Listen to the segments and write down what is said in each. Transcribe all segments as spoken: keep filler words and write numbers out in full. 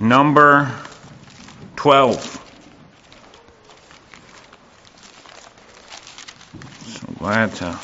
number twelve. So glad to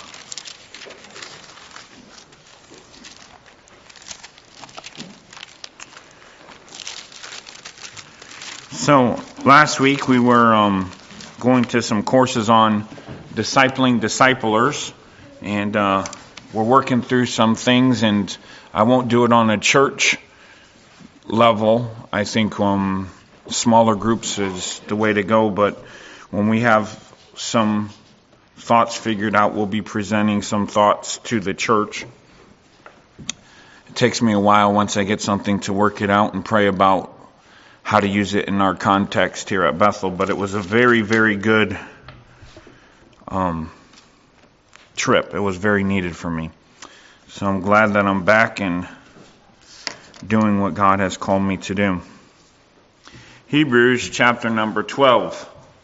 So last week we were um, going to some courses on discipling disciplers, and uh, we're working through some things, and I won't do it on a church level. I think um, smaller groups is the way to go, but when we have some thoughts figured out, we'll be presenting some thoughts to the church. It takes me a while once I get something to work it out and pray about how to use it in our context here at Bethel, but it was a very, very good um, trip. It was very needed for me. So I'm glad that I'm back and doing what God has called me to do. Hebrews chapter number twelve.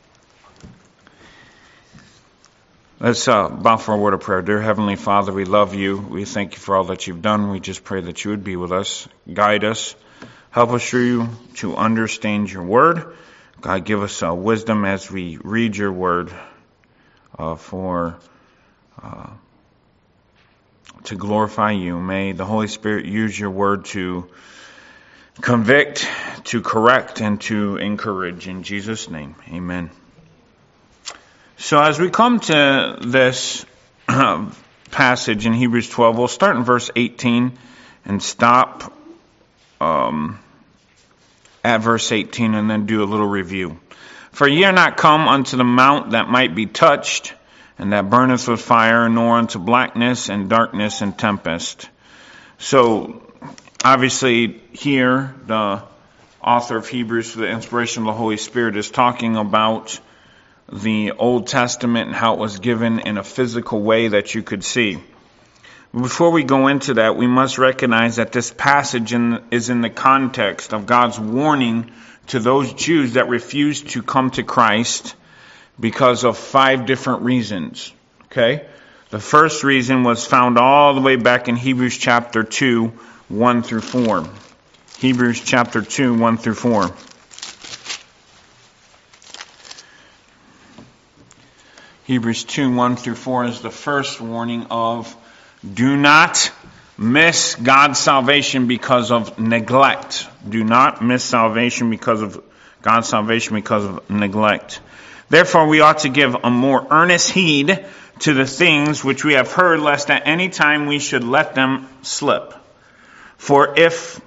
Let's uh, bow for a word of prayer. Dear Heavenly Father, we love you. We thank you for all that you've done. We just pray that you would be with us, guide us, help us through to understand your word. God, give us uh, wisdom as we read your word uh, for uh, to glorify you. May the Holy Spirit use your word to convict, to correct, and to encourage. In Jesus' name, amen. So as we come to this uh, passage in Hebrews twelve, we'll start in verse eighteen and stop um, at verse eighteen and then do a little review. For ye are not come unto the mount that might be touched, and that burneth with fire, nor unto blackness and darkness and tempest. So, obviously, here, the author of Hebrews, through the inspiration of the Holy Spirit, is talking about the Old Testament and how it was given in a physical way that you could see. Before we go into that, we must recognize that this passage in, is in the context of God's warning to those Jews that refused to come to Christ because of five different reasons. Okay? The first reason was found all the way back in Hebrews chapter two, one through four. Hebrews chapter two, one through four. Hebrews two, one through four is the first warning of do not miss God's salvation because of neglect. Do not miss salvation because of God's salvation because of neglect. Therefore, we ought to give a more earnest heed to the things which we have heard, lest at any time we should let them slip. For if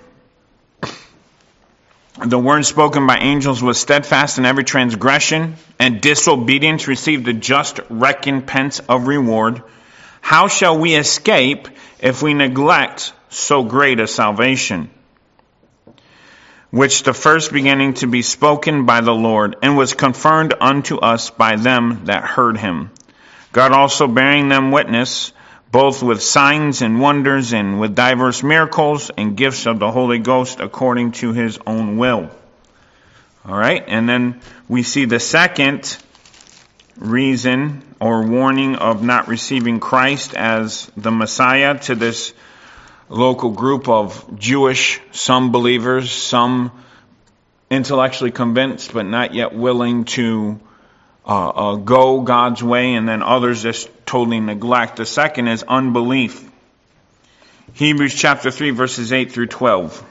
the word spoken by angels was steadfast in every transgression, and disobedience received the just recompense of reward, how shall we escape if we neglect so great a salvation, which the first beginning to be spoken by the Lord, and was confirmed unto us by them that heard him? God also bearing them witness, both with signs and wonders, and with diverse miracles and gifts of the Holy Ghost, according to his own will. All right, and then we see the second reason or warning of not receiving Christ as the Messiah to this local group of Jewish, some believers, some intellectually convinced but not yet willing to uh, uh, go God's way, and then others just totally neglect. The second is unbelief. Hebrews chapter three, verses eight through twelve.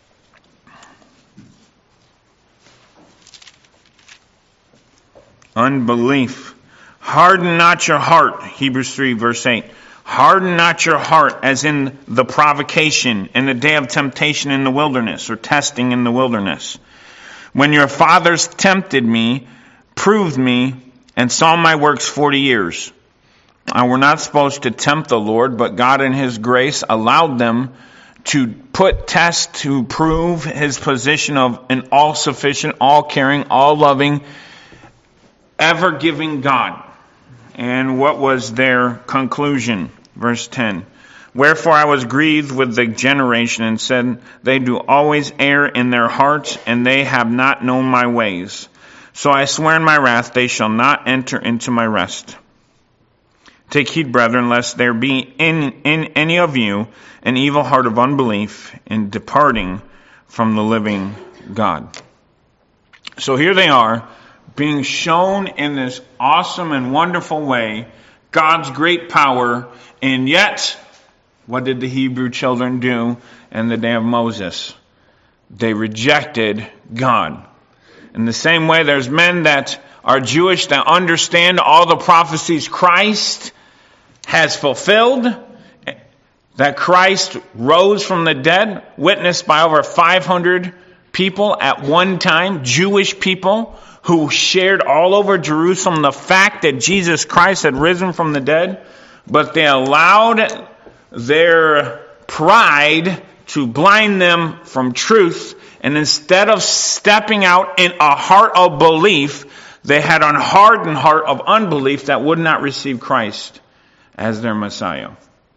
Unbelief. Harden not your heart, Hebrews three, verse eight. Harden not your heart as in the provocation in the day of temptation in the wilderness, or testing in the wilderness. When your fathers tempted me, proved me, and saw my works forty years. I were not supposed to tempt the Lord, but God in his grace allowed them to put tests to prove his position of an all-sufficient, all-caring, all-loving, ever-giving God. And what was their conclusion? Verse ten. Wherefore I was grieved with the generation, and said, they do always err in their hearts, and they have not known my ways. So I swear in my wrath, they shall not enter into my rest. Take heed, brethren, lest there be in, in any of you an evil heart of unbelief in departing from the living God. So here they are, being shown in this awesome and wonderful way God's great power, and yet, what did the Hebrew children do in the day of Moses? They rejected God. In the same way, there's men that are Jewish that understand all the prophecies Christ has fulfilled, that Christ rose from the dead, witnessed by over five hundred people at one time, Jewish people who shared all over Jerusalem the fact that Jesus Christ had risen from the dead, but they allowed their pride to blind them from truth, and instead of stepping out in a heart of belief, they had a hardened heart of unbelief that would not receive Christ as their Messiah.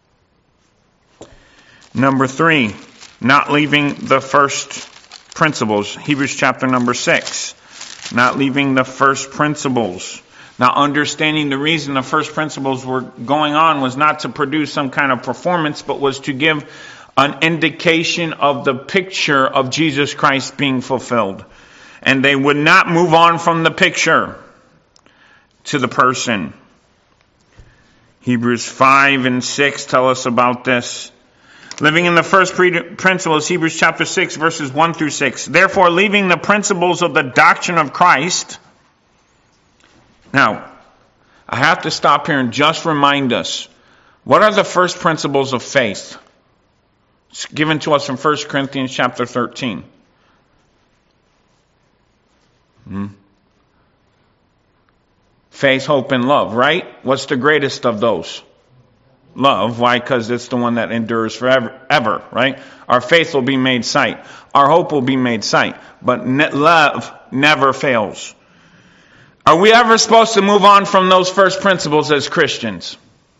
Number three, not leaving the first principles. Hebrews chapter number six. Not leaving the first principles. Now, understanding the reason the first principles were going on was not to produce some kind of performance, but was to give an indication of the picture of Jesus Christ being fulfilled. And they would not move on from the picture to the person. Hebrews five and six tell us about this. Living in the first principles, Hebrews chapter six, verses one through six. Therefore, leaving the principles of the doctrine of Christ. Now, I have to stop here and just remind us, what are the first principles of faith? It's given to us from First Corinthians chapter thirteen. Hmm. Faith, hope, and love, right? What's the greatest of those? Love. Why? Because it's the one that endures forever, ever, right? Our faith will be made sight. Our hope will be made sight. But ne- love never fails. Are we ever supposed to move on from those first principles as Christians?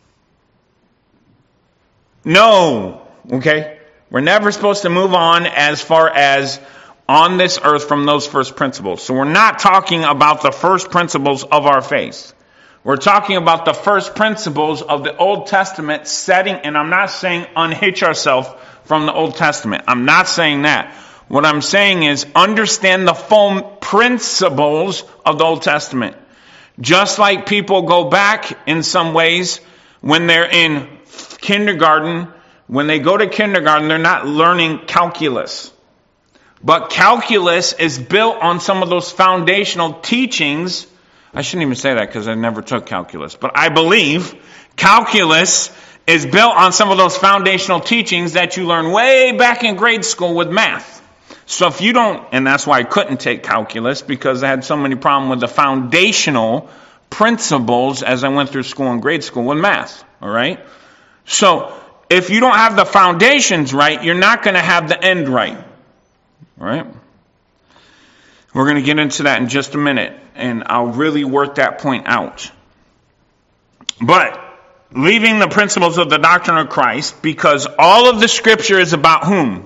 No. Okay? We're never supposed to move on as far as on this earth from those first principles. So we're not talking about the first principles of our faith. We're talking about the first principles of the Old Testament setting, and I'm not saying unhitch ourselves from the Old Testament. I'm not saying that. What I'm saying is understand the full principles of the Old Testament. Just like people go back in some ways when they're in kindergarten, when they go to kindergarten, they're not learning calculus. But calculus is built on some of those foundational teachings. I shouldn't even say that because I never took calculus. But I believe calculus is built on some of those foundational teachings that you learn way back in grade school with math. So if you don't, and that's why I couldn't take calculus, because I had so many problems with the foundational principles as I went through school and grade school with math. All right? So if you don't have the foundations right, you're not going to have the end right. All right? We're going to get into that in just a minute, and I'll really work that point out. But leaving the principles of the doctrine of Christ, because all of the Scripture is about whom?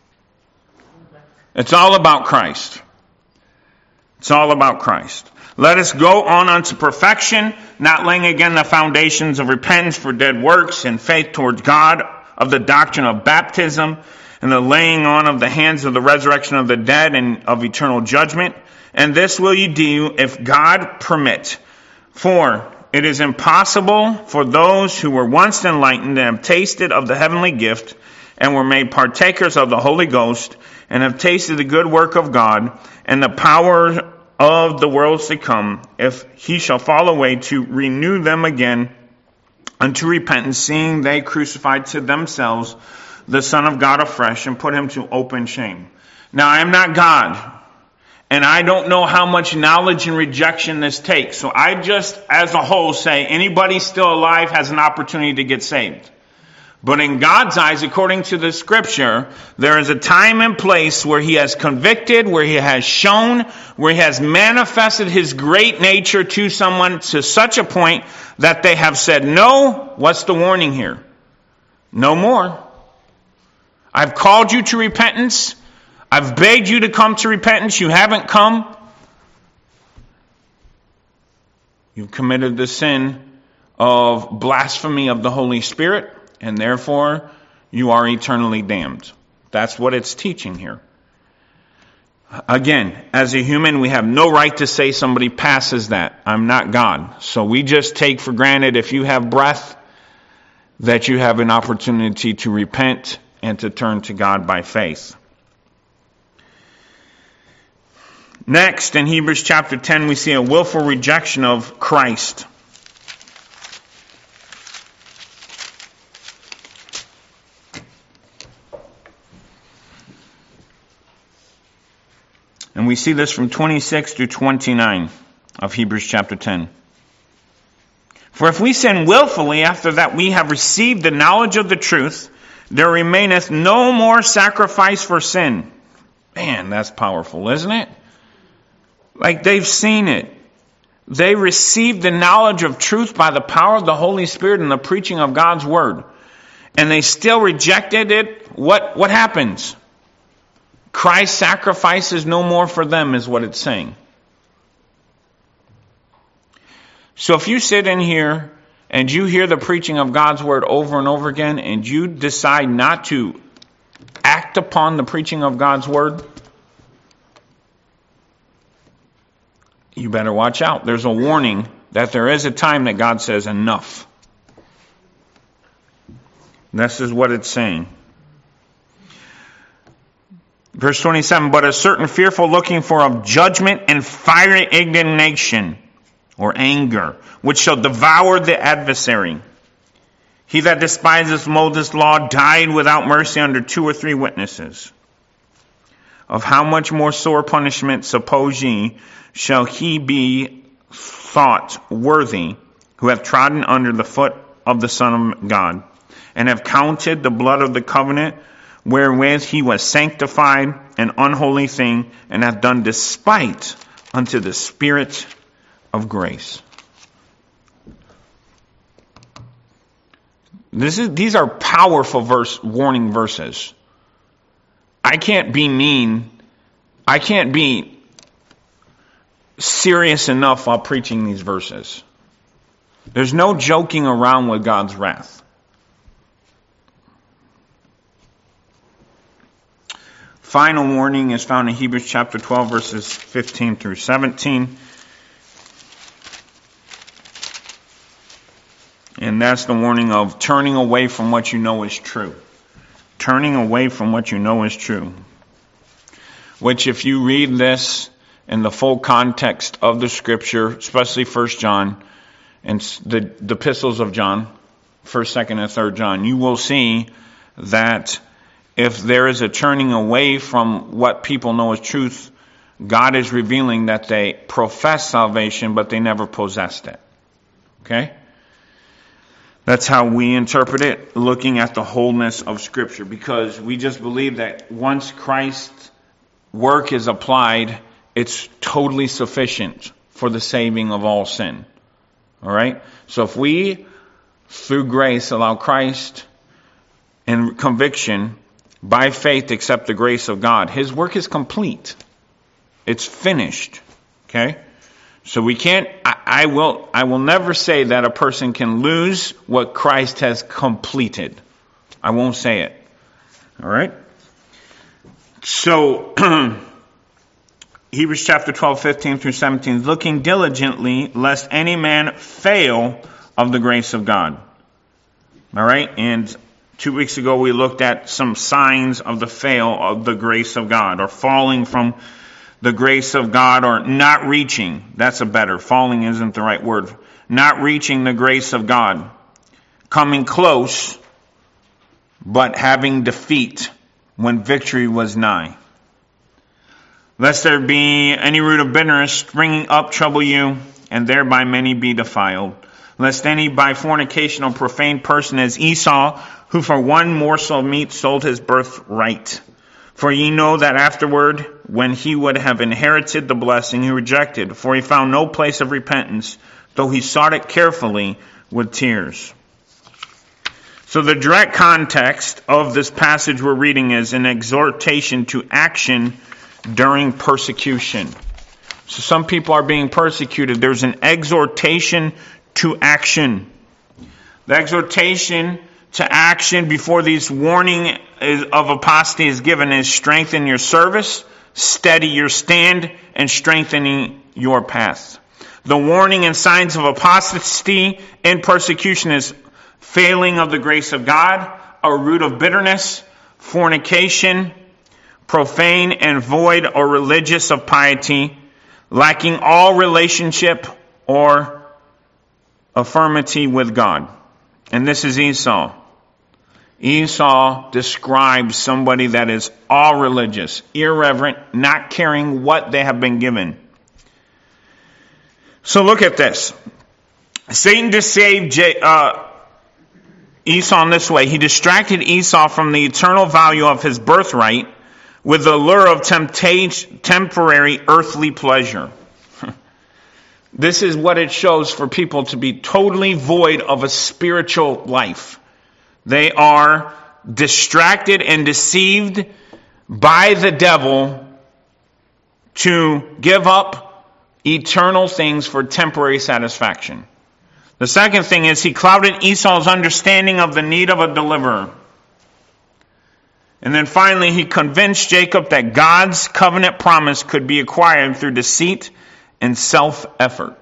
It's all about Christ. It's all about Christ. Let us go on unto perfection, not laying again the foundations of repentance for dead works and faith towards God, of the doctrine of baptism, and the laying on of the hands of the resurrection of the dead and of eternal judgment. And this will ye do if God permit. For it is impossible for those who were once enlightened and have tasted of the heavenly gift and were made partakers of the Holy Ghost and have tasted the good work of God and the power of the worlds to come, if he shall fall away, to renew them again unto repentance, seeing they crucified to themselves the Son of God afresh and put him to open shame. Now, I am not God, and I don't know how much knowledge and rejection this takes. So I just, as a whole, say anybody still alive has an opportunity to get saved. But in God's eyes, according to the Scripture, there is a time and place where he has convicted, where he has shown, where he has manifested his great nature to someone to such a point that they have said, no, what's the warning here? No more. I've called you to repentance. I've begged you to come to repentance. You haven't come. You've committed the sin of blasphemy of the Holy Spirit, and therefore you are eternally damned. That's what it's teaching here. Again, as a human, we have no right to say somebody passes that. I'm not God. So we just take for granted if you have breath that you have an opportunity to repent and to turn to God by faith. Next, in Hebrews chapter ten, we see a willful rejection of Christ. And we see this from twenty-six through twenty-nine of Hebrews chapter ten. For if we sin willfully after that we have received the knowledge of the truth, there remaineth no more sacrifice for sin. Man, that's powerful, isn't it? Like they've seen it. They received the knowledge of truth by the power of the Holy Spirit and the preaching of God's word. And they still rejected it. What, what happens? Christ's sacrifice is no more for them, is what it's saying. So if you sit in here and you hear the preaching of God's word over and over again and you decide not to act upon the preaching of God's word, you better watch out. There's a warning that there is a time that God says enough. This is what it's saying. Verse twenty-seven, but a certain fearful looking for of judgment and fiery indignation or anger, which shall devour the adversary. He that despises Moses' law died without mercy under two or three witnesses. Of how much more sore punishment, suppose ye, shall he be thought worthy, who have trodden under the foot of the Son of God, and have counted the blood of the covenant, wherewith he was sanctified, an unholy thing, and hath done despite unto the Spirit of grace. This is, these are powerful verse, warning verses. I can't be mean. I can't be serious enough while preaching these verses. There's no joking around with God's wrath. Final warning is found in Hebrews chapter twelve, verses fifteen through seventeen. And that's the warning of turning away from what you know is true. Turning away from what you know is true. Which, if you read this in the full context of the Scripture, especially First John and the, the epistles of John, First, Second, and Third John, you will see that if there is a turning away from what people know as truth, God is revealing that they profess salvation, but they never possessed it. Okay? That's how we interpret it, looking at the wholeness of Scripture, because we just believe that once Christ's work is applied, it's totally sufficient for the saving of all sin. All right? So if we, through grace, allow Christ in conviction, by faith accept the grace of God, His work is complete. It's finished. Okay? So we can't, I, I will, I will never say that a person can lose what Christ has completed. I won't say it. All right? So, Hebrews chapter twelve, fifteen through seventeen, looking diligently lest any man fail of the grace of God. All right? And two weeks ago we looked at some signs of the fail of the grace of God, or falling from the grace of God, or not reaching. That's a better. Falling isn't the right word. Not reaching the grace of God. Coming close, but having defeat when victory was nigh. Lest there be any root of bitterness springing up trouble you, and thereby many be defiled. Lest any by fornication or profane person as Esau, who for one morsel of meat sold his birthright. For ye know that afterward, when he would have inherited the blessing, he rejected, for he found no place of repentance, though he sought it carefully with tears. So the direct context of this passage we're reading is an exhortation to action during persecution. So some people are being persecuted. There's an exhortation to action. The exhortation to action before this warning of apostasy is given is strengthen your service, steady your stand and strengthening your path. The warning and signs of apostasy and persecution is failing of the grace of God, a root of bitterness, fornication, profane and void or religious of piety, lacking all relationship or affirmity with God. And this is Esau. Esau describes somebody that is all religious, irreverent, not caring what they have been given. So look at this. Satan deceived J- uh, Esau in this way. He distracted Esau from the eternal value of his birthright with the lure of temptation, temporary earthly pleasure. This is what it shows for people to be totally void of a spiritual life. They are distracted and deceived by the devil to give up eternal things for temporary satisfaction. The second thing is he clouded Esau's understanding of the need of a deliverer. And then finally, he convinced Jacob that God's covenant promise could be acquired through deceit and self-effort.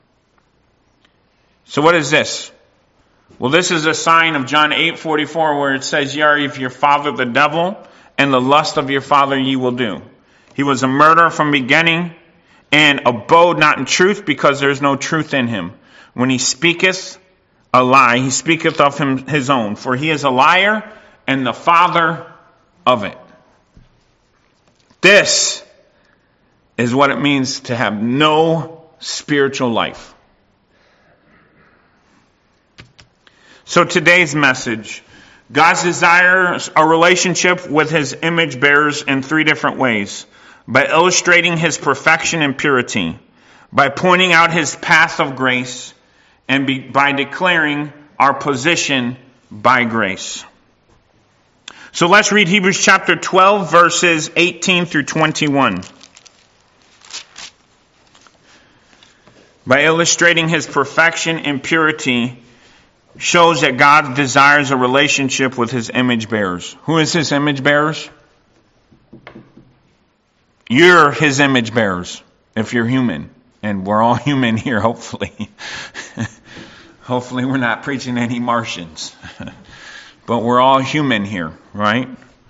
So what is this? Well, this is a sign of John eight forty-four where it says, "Ye are of your father the devil, and the lust of your father ye will do." He was a murderer from beginning, and abode not in truth, because there is no truth in him. When he speaketh a lie, he speaketh of him his own, for he is a liar and the father of it. This is what it means to have no spiritual life. So today's message, God desires a relationship with his image bearers in three different ways. By illustrating his perfection and purity, by pointing out his path of grace, and be, by declaring our position by grace. So let's read Hebrews chapter twelve, verses eighteen through twenty-one. By illustrating his perfection and purity, shows that God desires a relationship with his image bearers. Who is his image bearers? You're his image bearers, if you're human. And we're all human here, hopefully. Hopefully we're not preaching any Martians. But we're all human here, right?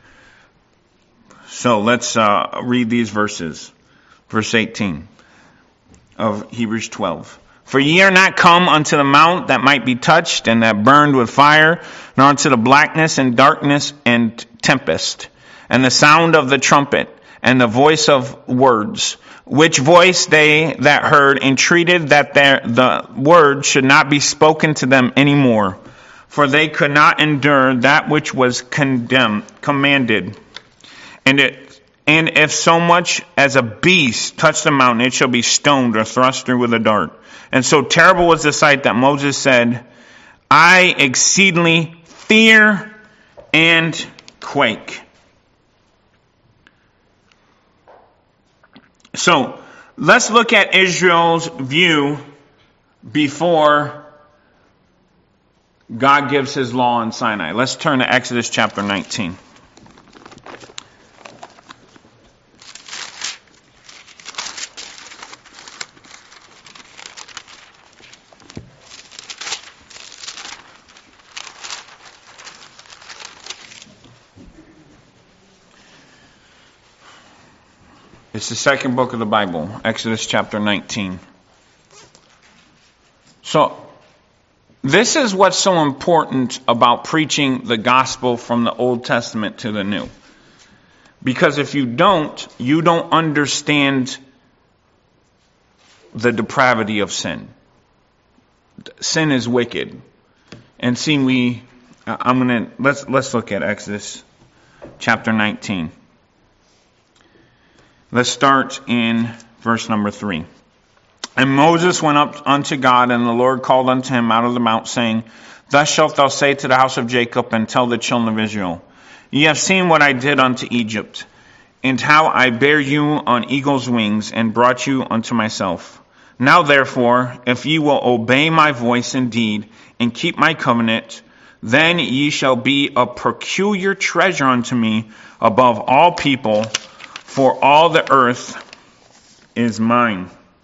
So let's uh, read these verses. Verse eighteen of Hebrews twelve. "For ye are not come unto the mount that might be touched, and that burned with fire, nor unto the blackness and darkness and tempest, and the sound of the trumpet, and the voice of words, which voice they that heard entreated that their, the word should not be spoken to them any more, for they could not endure that which was condemned, commanded. And it, and if so much as a beast touch the mountain, it shall be stoned or thrust through with a dart. And so terrible was the sight that Moses said, I exceedingly fear and quake." So, let's look at Israel's view before God gives his law on Sinai. Let's turn to Exodus chapter nineteen. It's the second book of the Bible, Exodus chapter nineteen. So, this is what's so important about preaching the gospel from the Old Testament to the New. Because if you don't, you don't understand the depravity of sin. Sin is wicked. And see, we, I'm gonna, let's, let's look at Exodus chapter nineteen. Let's start in verse number three. "And Moses went up unto God, and the Lord called unto him out of the mount, saying, Thus shalt thou say to the house of Jacob, and tell the children of Israel, Ye have seen what I did unto Egypt, and how I bare you on eagle's wings, and brought you unto myself. Now therefore, if ye will obey my voice indeed, and keep my covenant, then ye shall be a peculiar treasure unto me above all people, for all the earth is mine.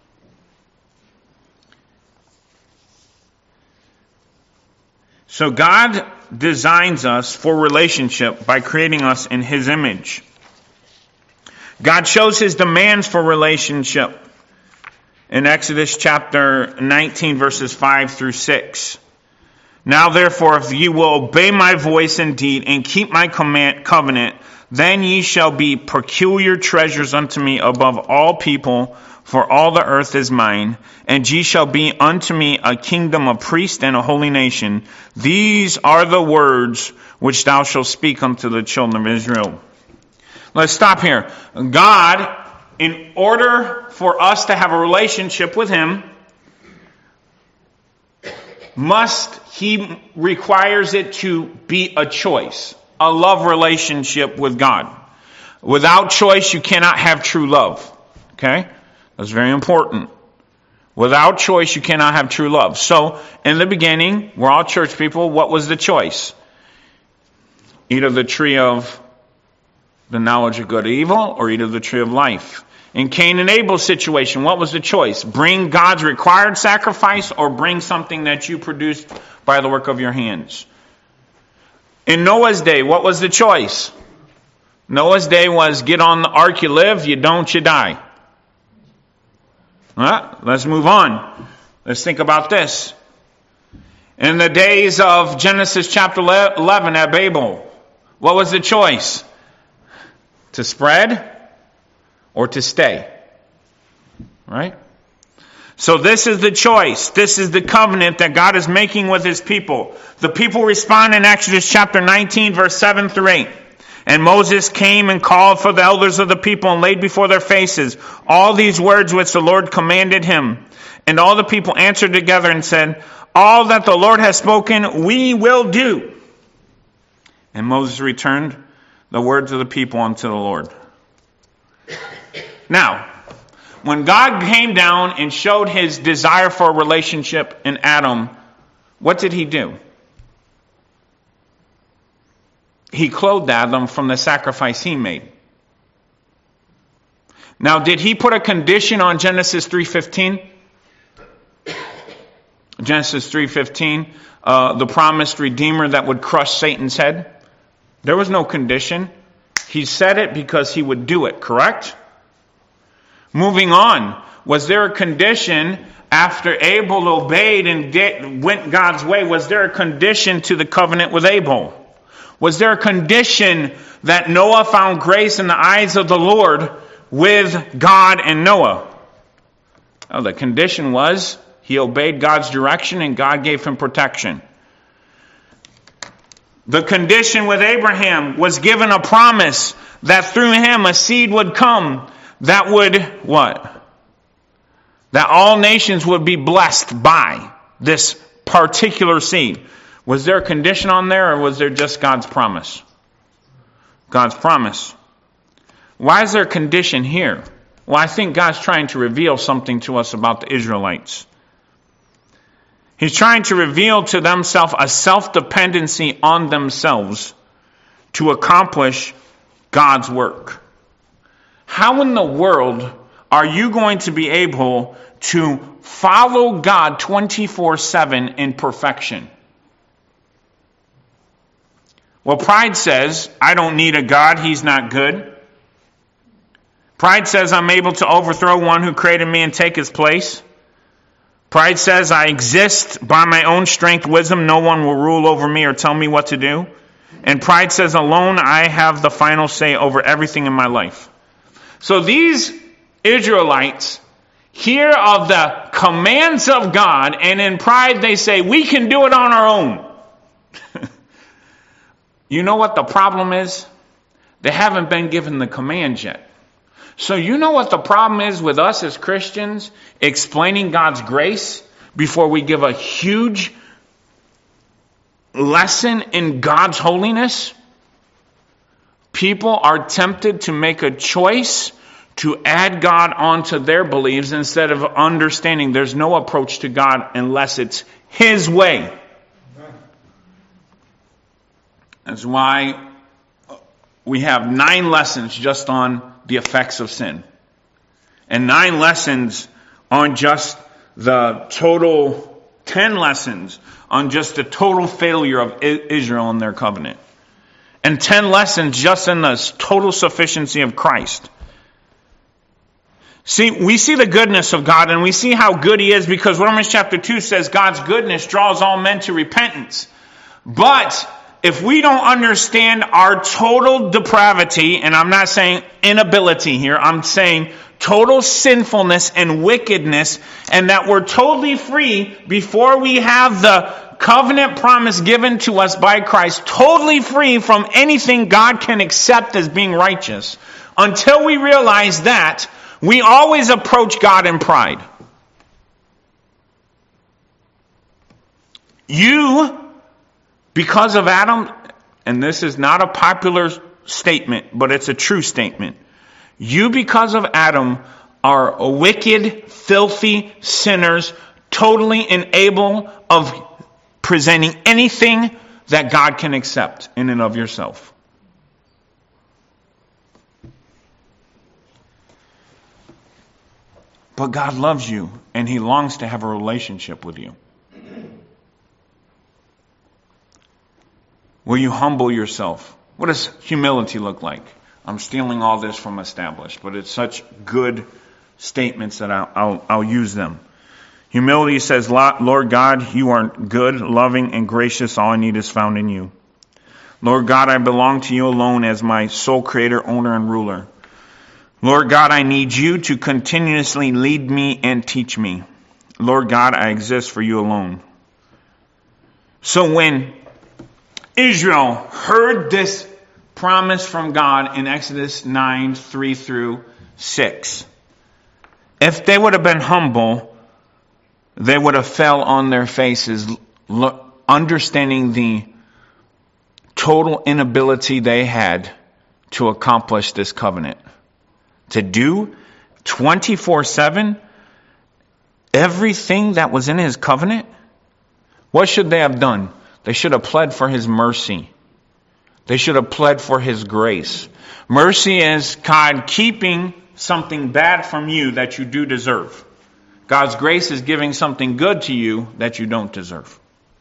So God designs us for relationship by creating us in His image. God shows His demands for relationship in Exodus chapter nineteen, verses five through six. Now therefore, if ye will obey my voice indeed, and keep my command, covenant, then ye shall be peculiar treasures unto me above all people, for all the earth is mine, and ye shall be unto me a kingdom of priests and a holy nation. These are the words which thou shalt speak unto the children of Israel. Let's stop here. God, in order for us to have a relationship with Him, must, He requires it to be a choice, a love relationship with God. Without choice, you cannot have true love. Okay? That's very important. Without choice, you cannot have true love. So, in the beginning, we're all church people. What was the choice? Eat of the tree of the knowledge of good and evil, or eat of the tree of life. In Cain and Abel's situation, what was the choice? Bring God's required sacrifice, or bring something that you produced by the work of your hands? In Noah's day, what was the choice? Noah's day was get on the ark, you live, you don't, you die. Well, let's move on. Let's think about this. In the days of Genesis chapter eleven at Babel, what was the choice? To spread or to stay? Right? So this is the choice. This is the covenant that God is making with His people. The people respond in Exodus chapter nineteen, verse seven through eight. And Moses came and called for the elders of the people and laid before their faces all these words which the Lord commanded him. And all the people answered together and said, all that the Lord has spoken, we will do. And Moses returned the words of the people unto the Lord. Now, when God came down and showed His desire for a relationship in Adam, what did He do? He clothed Adam from the sacrifice he made. Now, did He put a condition on Genesis three fifteen? Genesis three fifteen, uh, the promised Redeemer that would crush Satan's head? There was no condition. He said it because He would do it, correct? Moving on, was there a condition after Abel obeyed and did, went God's way? Was there a condition to the covenant with Abel? Was there a condition that Noah found grace in the eyes of the Lord with God and Noah? Oh, the condition was he obeyed God's direction and God gave him protection. The condition with Abraham was given a promise that through him a seed would come that would, what? That all nations would be blessed by this particular seed. Was there a condition on there, or was there just God's promise? God's promise. Why is there a condition here? Well, I think God's trying to reveal something to us about the Israelites. He's trying to reveal to themselves a self-dependency on themselves to accomplish God's work. How in the world are you going to be able to follow God twenty-four seven in perfection? Well, pride says, I don't need a God, He's not good. Pride says, I'm able to overthrow one who created me and take his place. Pride says, I exist by my own strength, wisdom, no one will rule over me or tell me what to do. And pride says, alone I have the final say over everything in my life. So these Israelites hear of the commands of God, and in pride they say, we can do it on our own. You know what the problem is? They haven't been given the commands yet. So you know what the problem is with us as Christians explaining God's grace before we give a huge lesson in God's holiness? People are tempted to make a choice to add God onto their beliefs instead of understanding there's no approach to God unless it's His way. That's why we have nine lessons just on the effects of sin. And nine lessons on just the total, ten lessons on just the total failure of Israel in their covenant. And ten lessons just in the total sufficiency of Christ. See, we see the goodness of God, and we see how good He is, because Romans chapter two says God's goodness draws all men to repentance. But if we don't understand our total depravity, and I'm not saying inability here, I'm saying total sinfulness and wickedness, and that we're totally free before we have the covenant promise given to us by Christ, totally free from anything God can accept as being righteous. Until we realize that, we always approach God in pride. You, because of Adam, and this is not a popular statement, but it's a true statement. You, because of Adam, are wicked, filthy sinners, totally incapable of presenting anything that God can accept in and of yourself. But God loves you, and He longs to have a relationship with you. Will you humble yourself? What does humility look like? I'm stealing all this from Established, but it's such good statements that I'll, I'll, I'll use them. Humility says, Lord God, you are good, loving, and gracious. All I need is found in you. Lord God, I belong to you alone as my sole creator, owner, and ruler. Lord God, I need you to continuously lead me and teach me. Lord God, I exist for you alone. So when Israel heard this promise from God in Exodus nine, three through six, if they would have been humble, they would have fell on their faces, understanding the total inability they had to accomplish this covenant. To do twenty-four seven everything that was in His covenant. What should they have done? They should have pled for His mercy. They should have pled for His grace. Mercy is God keeping something bad from you that you do deserve. God's grace is giving something good to you that you don't deserve.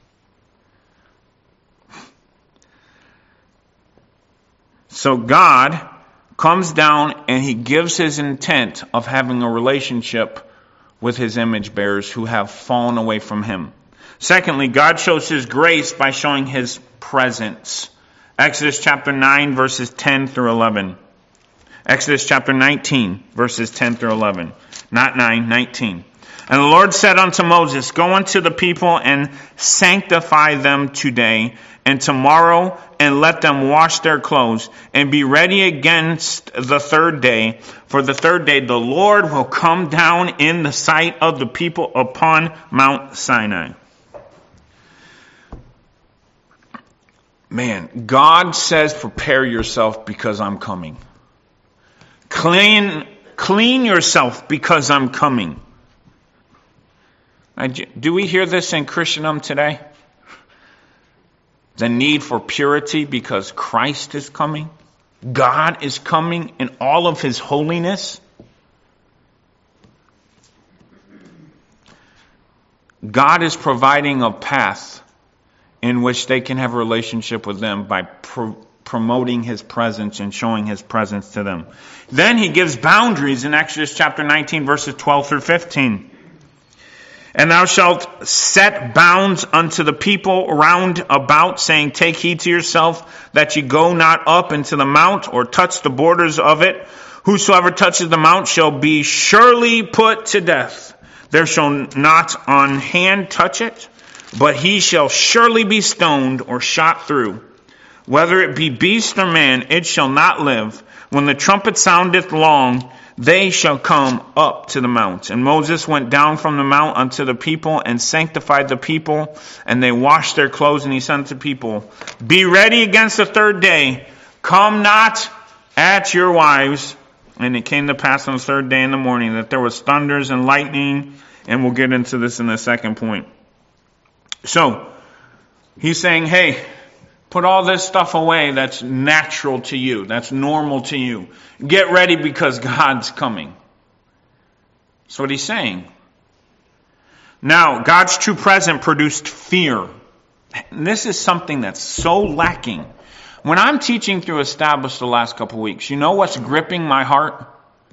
So God comes down and He gives His intent of having a relationship with His image bearers who have fallen away from Him. Secondly, God shows His grace by showing His presence. Exodus chapter nine, verses ten through eleven. Exodus chapter nineteen, verses ten through eleven. Not nine, nineteen. And the Lord said unto Moses, Go unto the people and sanctify them today and tomorrow, and let them wash their clothes, and be ready against the third day. For the third day the Lord will come down in the sight of the people upon Mount Sinai. Man, God says, prepare yourself because I'm coming. Clean, clean yourself because I'm coming. Do we hear this in Christendom today? The need for purity because Christ is coming. God is coming in all of His holiness. God is providing a path in which they can have a relationship with them by pro- promoting His presence and showing His presence to them. Then He gives boundaries in Exodus chapter nineteen, verses twelve through fifteen. And thou shalt set bounds unto the people round about, saying, Take heed to yourself that ye go not up into the mount, or touch the borders of it. Whosoever touches the mount shall be surely put to death. There shall not on hand touch it, but he shall surely be stoned or shot through. Whether it be beast or man, it shall not live. When the trumpet soundeth long, they shall come up to the mount. And Moses went down from the mount unto the people and sanctified the people, and they washed their clothes, and he said unto the people, Be ready against the third day. Come not at your wives. And it came to pass on the third day in the morning that there was thunders and lightning, and we'll get into this in the second point. So, he's saying, hey, Put all this stuff away that's natural to you, that's normal to you. Get ready because God's coming. That's what he's saying. Now, God's true presence produced fear. And this is something that's so lacking. When I'm teaching through Established the last couple weeks, you know what's gripping my heart?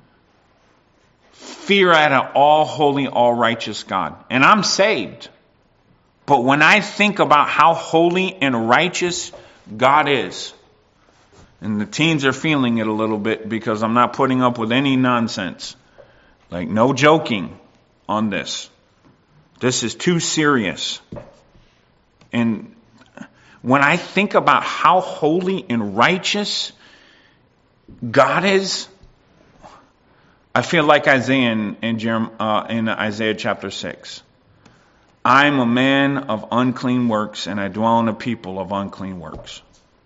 Fear at an all holy, all righteous God. And I'm saved. But when I think about how holy and righteous God is, and the teens are feeling it a little bit because I'm not putting up with any nonsense. Like, no joking on this. This is too serious. And when I think about how holy and righteous God is, I feel like Isaiah in, in, Jeremiah, uh, in Isaiah chapter six. I'm a man of unclean works, and I dwell in a people of unclean works.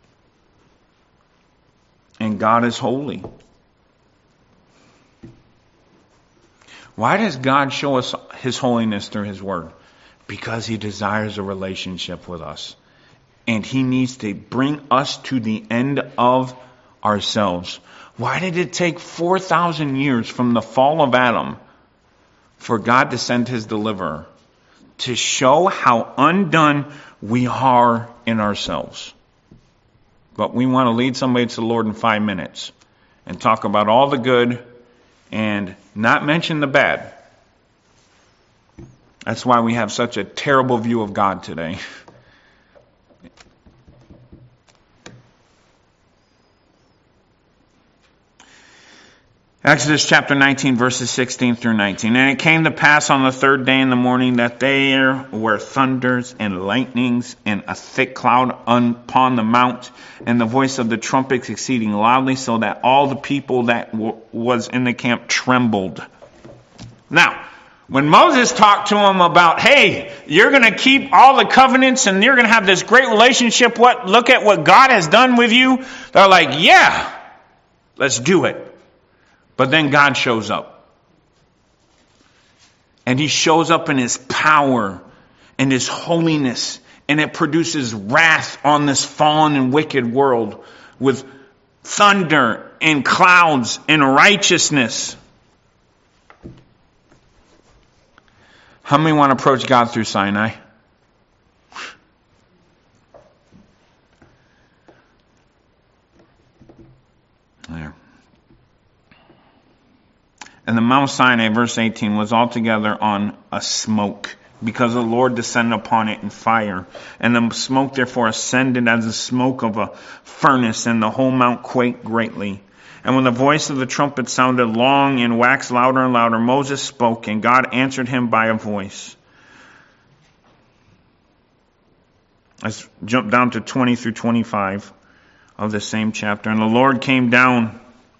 And God is holy. Why does God show us his holiness through his word? Because he desires a relationship with us. And he needs to bring us to the end of ourselves. Why did it take four thousand years from the fall of Adam for God to send his deliverer? To show how undone we are in ourselves. But we want to lead somebody to the Lord in five minutes and talk about all the good and not mention the bad. That's why we have such a terrible view of God today. Exodus chapter nineteen, verses sixteen through nineteen. And it came to pass on the third day in the morning that there were thunders and lightnings and a thick cloud upon the mount, and the voice of the trumpets exceeding loudly, so that all the people that w- was in the camp trembled. Now, when Moses talked to them about, hey, you're going to keep all the covenants and you're going to have this great relationship, what? Look at what God has done with you. They're like, yeah, let's do it. But then God shows up. And he shows up in his power and his holiness. And it produces wrath on this fallen and wicked world with thunder and clouds and righteousness. How many want to approach God through Sinai? There. And the Mount Sinai, verse eighteen, was altogether on a smoke, because the Lord descended upon it in fire. And the smoke therefore ascended as the smoke of a furnace, and the whole mount quaked greatly. And when the voice of the trumpet sounded long and waxed louder and louder, Moses spoke, and God answered him by a voice. Let's jump down to twenty through twenty-five of the same chapter. And the Lord came down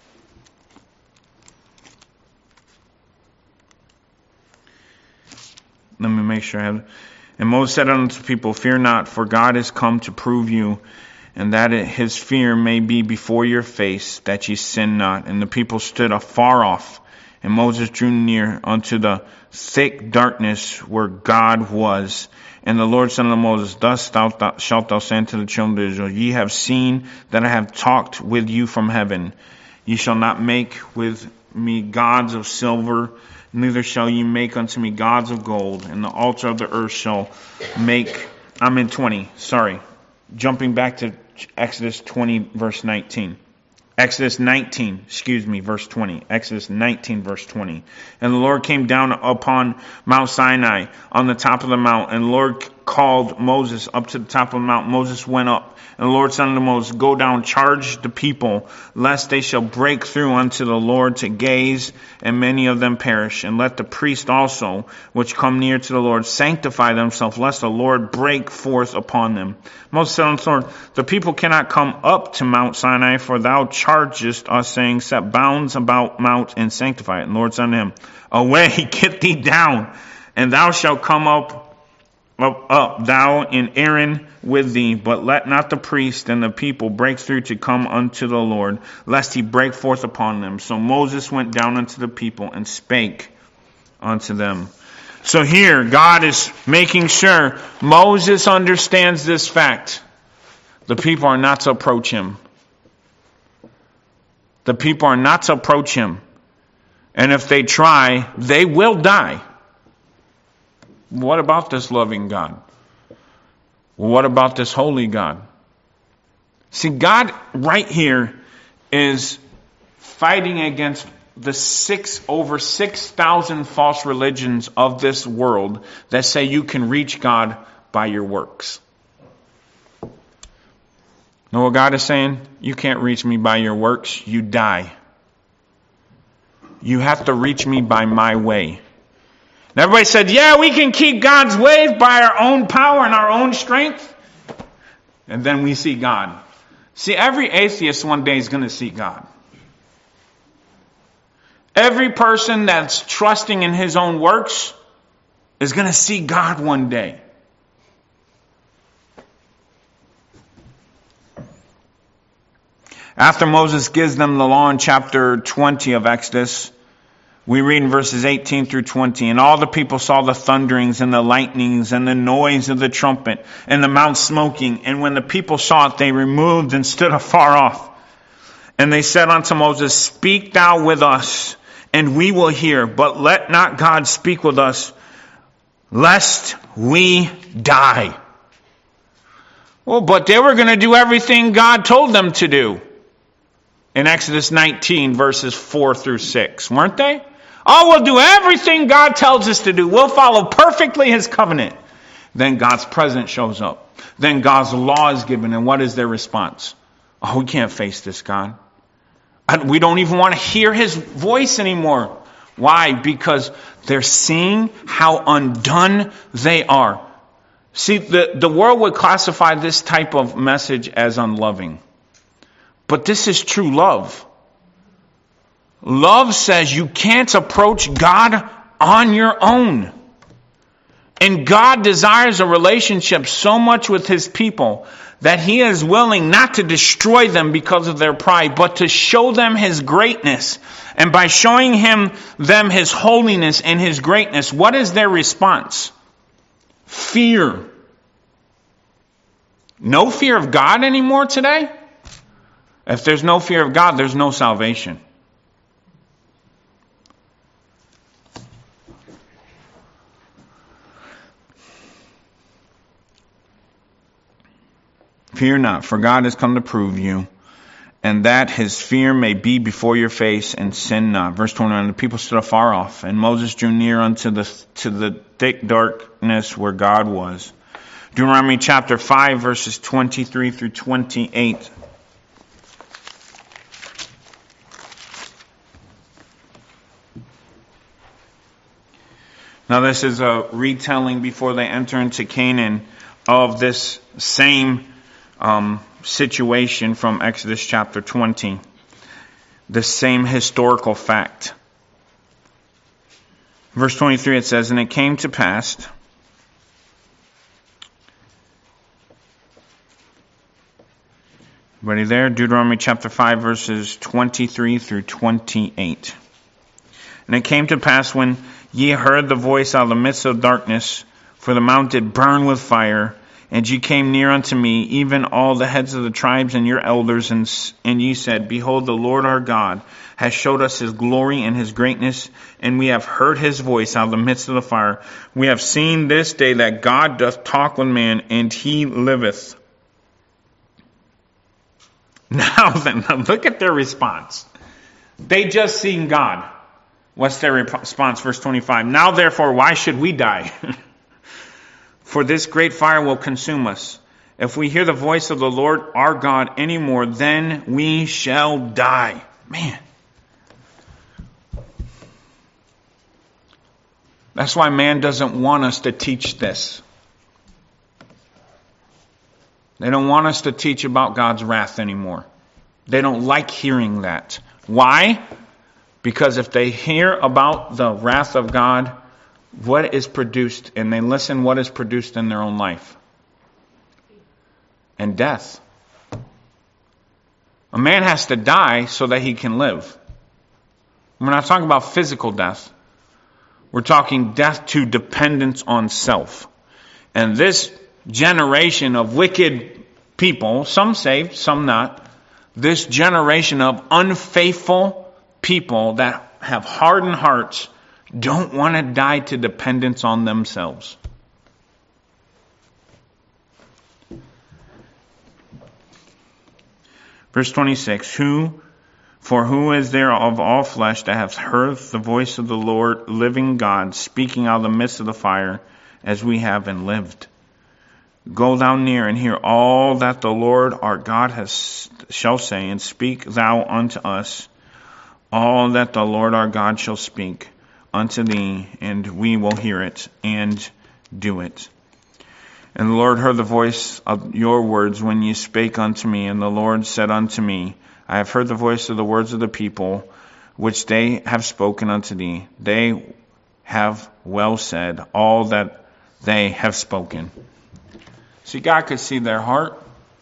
Let me make sure I have it. And Moses said unto the people, fear not, for God is come to prove you, and that it, his fear may be before your face, that ye sin not. And the people stood afar off, and Moses drew near unto the thick darkness where God was. And the Lord said unto Moses, thus thou shalt thou say unto the children of Israel, ye have seen that I have talked with you from heaven. Ye shall not make with me gods of silver, neither shall ye make unto me gods of gold, and the altar of the earth shall make. I'm in twenty, sorry. Jumping back to Exodus twenty, verse nineteen. Exodus nineteen, excuse me, verse twenty. Exodus nineteen, verse twenty. And the Lord came down upon Mount Sinai on the top of the mount, and the Lord called Moses up to the top of the mount. Moses went up, and the Lord said unto Moses, go down, charge the people, lest they shall break through unto the Lord to gaze, and many of them perish. And let the priests also, which come near to the Lord, sanctify themselves, lest the Lord break forth upon them. Moses said unto the Lord, the people cannot come up to Mount Sinai, for thou chargest us, saying, set bounds about mount and sanctify it. And the Lord said unto him, away, get thee down, and thou shalt come up Up, up, thou and Aaron with thee, but let not the priest and the people break through to come unto the Lord, lest he break forth upon them. So Moses went down unto the people and spake unto them. So here, God is making sure Moses understands this fact, The people are not to approach him. The people are not to approach him. And if they try, they will die. What about this loving God? What about this holy God? See, God right here is fighting against the six over six thousand false religions of this world that say you can reach God by your works. Know what God is saying? You can't reach me by your works. You die. You have to reach me by my way. And everybody said, yeah, we can keep God's ways by our own power and our own strength. And then we see God. See, every atheist one day is going to see God. Every person that's trusting in his own works is going to see God one day. After Moses gives them the law in chapter twenty of Exodus, we read in verses eighteen through twenty, and all the people saw the thunderings and the lightnings and the noise of the trumpet and the mount smoking. And when the people saw it, they removed and stood afar off. And they said unto Moses, speak thou with us, and we will hear, but let not God speak with us, lest we die. Well, but they were going to do everything God told them to do. In Exodus nineteen, verses four through six, weren't they? Oh, we'll do everything God tells us to do. We'll follow perfectly his covenant. Then God's presence shows up. Then God's law is given. And what is their response? Oh, we can't face this God. We don't even want to hear his voice anymore. Why? Because they're seeing how undone they are. See, the, the world would classify this type of message as unloving. But this is true love. Love says you can't approach God on your own. And God desires a relationship so much with his people that he is willing not to destroy them because of their pride, but to show them his greatness. And by showing him them his holiness and his greatness, what is their response? Fear. No fear of God anymore today? If there's no fear of God, there's no salvation. Fear not, for God has come to prove you, and that his fear may be before your face, and sin not. Verse twenty-nine, the people stood afar off, and Moses drew near unto the to the thick darkness where God was. Deuteronomy chapter five, verses twenty-three through twenty-eight. Now this is a retelling before they enter into Canaan of this same um, situation from Exodus chapter twenty. The same historical fact. Verse twenty-three it says, and it came to pass Everybody there? Deuteronomy chapter five verses twenty-three through twenty-eight. And it came to pass when ye heard the voice out of the midst of darkness, for the mount did burn with fire, and ye came near unto me, even all the heads of the tribes and your elders, and, and ye said, behold, the Lord our God has showed us his glory and his greatness, and we have heard his voice out of the midst of the fire. We have seen this day that God doth talk with man, and he liveth. Now then, look at their response. They just seen God. What's their response? Verse twenty-five. Now therefore, why should we die? For this great fire will consume us. If we hear the voice of the Lord our God anymore, then we shall die. Man. That's why man doesn't want us to teach this. They don't want us to teach about God's wrath anymore. They don't like hearing that. Why? Because if they hear about the wrath of God, what is produced, and they listen what is produced in their own life? And death. A man has to die so that he can live. We're not talking about physical death. We're talking death to dependence on self. And this generation of wicked people, some saved, some not, this generation of unfaithful people that have hardened hearts don't want to die to dependence on themselves. Verse twenty-six, Who, for who is there of all flesh that hath heard the voice of the Lord, living God, speaking out of the midst of the fire, as we have and lived? Go thou near and hear all that the Lord our God has shall say, and speak thou unto us all that the Lord our God shall speak unto thee, and we will hear it and do it. And the Lord heard the voice of your words when ye spake unto me, and the Lord said unto me, I have heard the voice of the words of the people, which they have spoken unto thee. They have well said all that they have spoken. See, God could see their heart.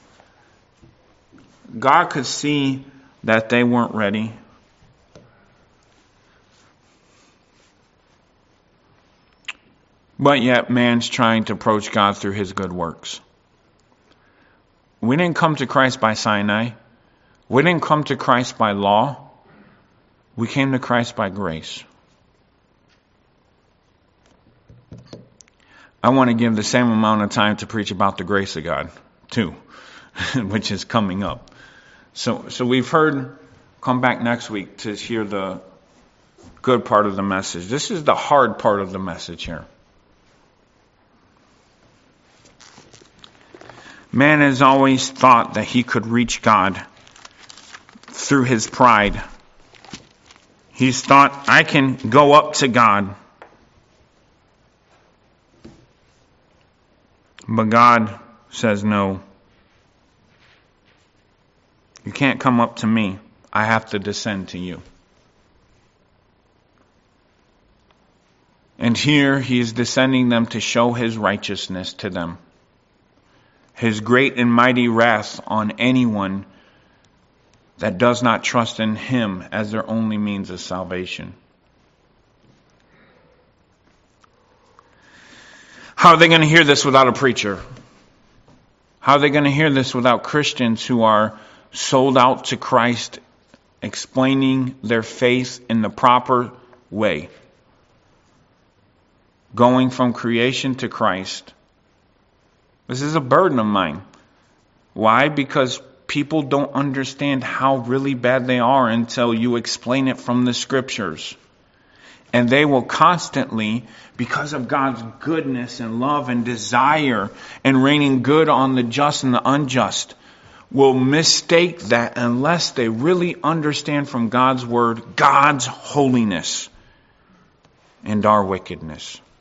God could see that they weren't ready. But yet man's trying to approach God through his good works. We didn't come to Christ by Sinai. We didn't come to Christ by law. We came to Christ by grace. I want to give the same amount of time to preach about the grace of God, too, which is coming up. So, so we've heard, come back next week to hear the good part of the message. This is the hard part of the message here. Man has always thought that he could reach God through his pride. He's thought, I can go up to God. But God says, no. You can't come up to me. I have to descend to you. And here he is descending them to show his righteousness to them. His great and mighty wrath on anyone that does not trust in him as their only means of salvation. How are they going to hear this without a preacher? How are they going to hear this without Christians who are sold out to Christ, explaining their faith in the proper way? Going from creation to Christ. This is a burden of mine. Why? Because people don't understand how really bad they are until you explain it from the scriptures. And they will constantly, because of God's goodness and love and desire and raining good on the just and the unjust, will mistake that unless they really understand from God's word God's holiness and our wickedness.